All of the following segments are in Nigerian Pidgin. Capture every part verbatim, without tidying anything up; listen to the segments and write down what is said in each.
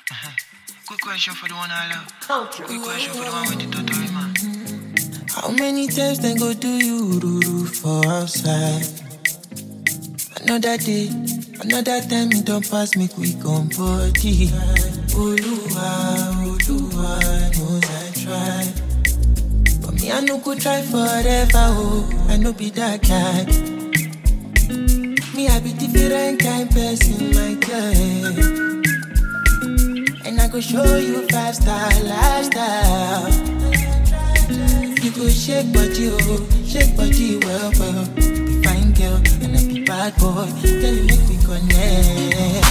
Uh-huh. Quick question for the one I love. Quick question for the one with the total man. How many times they go do you ruru for outside? Another day, another time it don't pass me quick on body. Oluwa, Oluwa knows I try. But me I no go try forever, oh, I no be that guy. Me I be different kind person, my girl. And I go show you five star lifestyle. You go shake body, oh, shake body well, well. Be fine girl, and I be bad boy. Girl, you make me connect.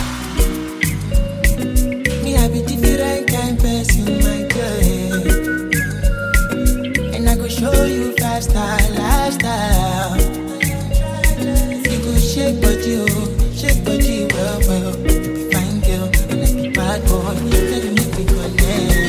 Me, I be different kind person, my girl. And I go show you five star lifestyle. You go shake body, oh, shake body well, well. Be fine girl, and I be bad boy. Girl, you make me connect.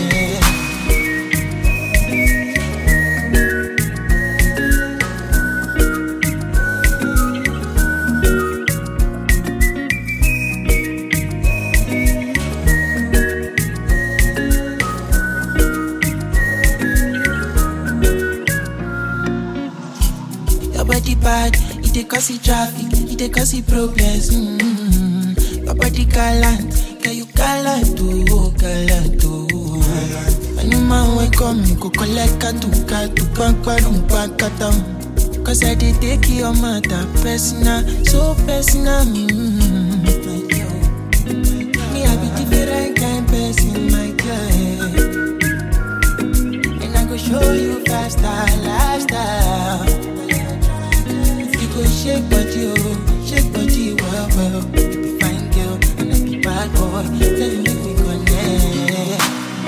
Bad, it dey cause the traffic, it dey cause the problems. Mm-hmm. Your body gallant, can you gallant oh, gallant oh. Any man wey come, you go collect katu katu, bank balloon, bank down. Cause I dey take your matter personal, so personal. Mm-hmm. Me, I be different kind person, my girl. And I go show you five star lifestyle. Go shake body, oh, shake body, well, well. You be fine girl, and I be bad boy. Tell you make me connect.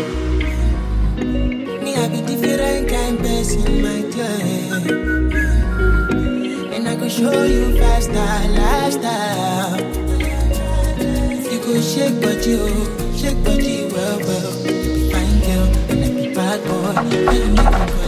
Me, I be different kind person, my girl. And I go show you five star lifestyle. You go shake body, oh, shake body, well, well. You be fine girl, and I be bad boy. Tell you make me connect.